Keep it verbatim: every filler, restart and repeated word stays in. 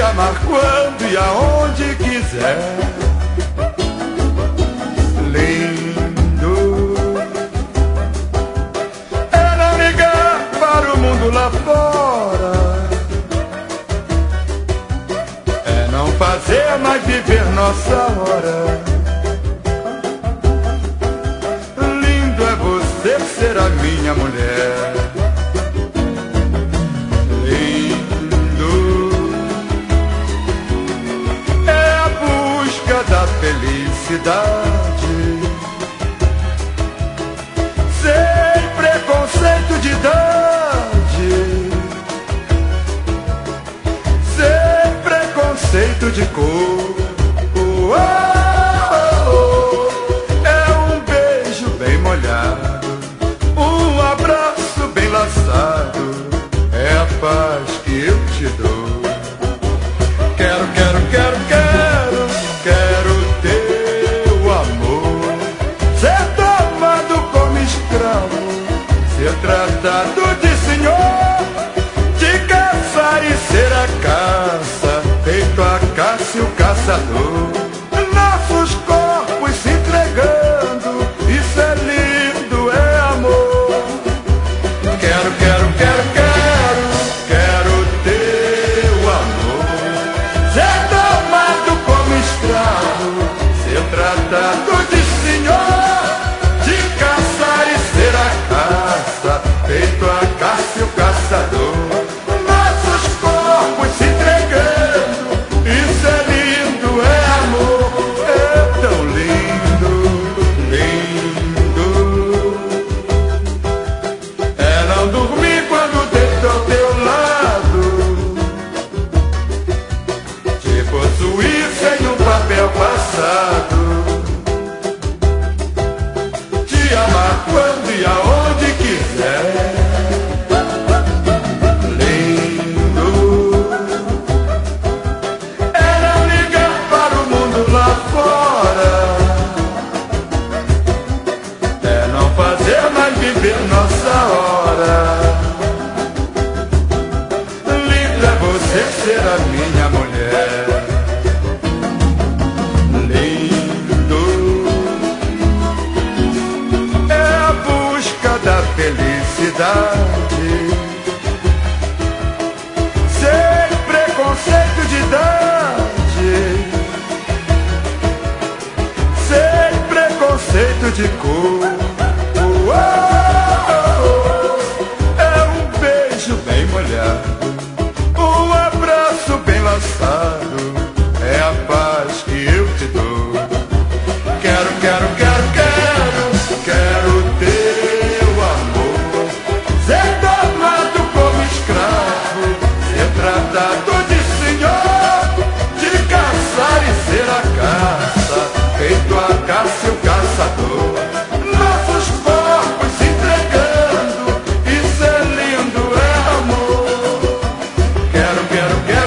amar quando e aonde quiser. Lindo é não ligar para o mundo lá fora, é não fazer mais viver nossa hora. Lindo é você ser a minha mulher. Da felicidade, sem preconceito de idade, sem preconceito de cor. Oh, oh, oh. É um beijo bem molhado, um abraço bem laçado, é a paz que eu te dou. Quero, quero, quero, quero, quero teu amor, ser tomado como escravo, ser tratado de senhor, de caçar e ser a caça, feito a caça e o caçador. Nossos corpos se entregando, isso é lindo, é amor. Quero, quero, quero, quero, quero teu amor, ser tomado como escravo, ser tratado de senhor, de caçar e ser a caça, feito a caça e o caçador. Nossos corpos se entregando, isso é lindo, é amor, é tão lindo, lindo. É não dormir quando deito ao teu lado, te possuir sem um papel passado, te amar quando e aonde quiser. Lindo é não ligar para o mundo lá fora, é não fazer mais viver nossa hora. Lindo é você ser a minha mulher. Da felicidade, sem preconceito de idade, sem preconceito de cor. Oh, oh, oh. É um beijo bem molhado, um abraço bem laçado, é a paz que eu te dou. Quero, quero, quero, quero, quero ter amor, ser tomado como escravo, ser tratado de senhor, de caçar e ser a caça, feito a caça e o caçador. Nossos corpos se entregando, isso é lindo, é amor. Quero, quero, quero.